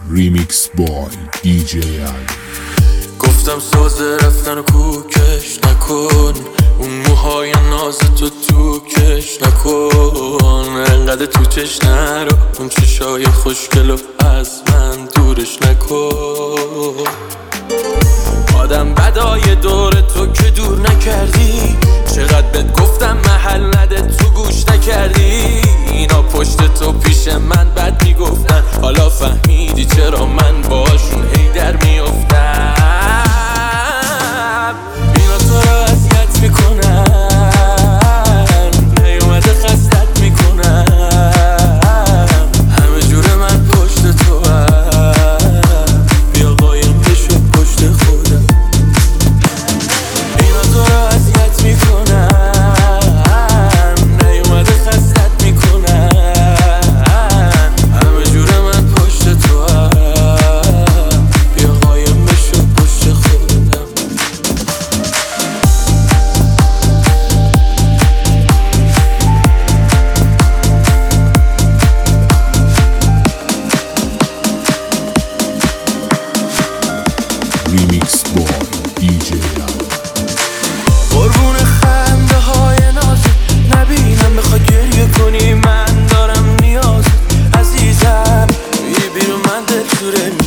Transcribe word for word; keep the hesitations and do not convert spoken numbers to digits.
ریمیکس بای دی جی ال. گفتم ساز رفتن و کوکش نکن، اون موهای ناز تو تو کش نکن، انقدر تو چش نرو، اون چشای خوشگل و از من دورش نکن. آدم بدای دور تو که دور نکردی، چقدر بهت گفتم محل نده تو گوش نکردی. اینا پشت تو پیش من بد میگفتن، حالا فهمیدی چرا من باشون هی در میافتم. اینا تو رو اذیت میکنن، نیومده خستت میکنن، همه جور من پشت تو هم، بیا قایم بشو پشت خودم. اینا تو رو اذیت میکنن، نیومده خستت میکنن، همه جور من پشت تو هم، بیا قایم بشو پشت خودم. ریمیکس بای دی جی ال. قربون خنده های نازت نبینم بخوای گریه کنی، من دارم نیازت عزیزم، بی بیرون من دل سوره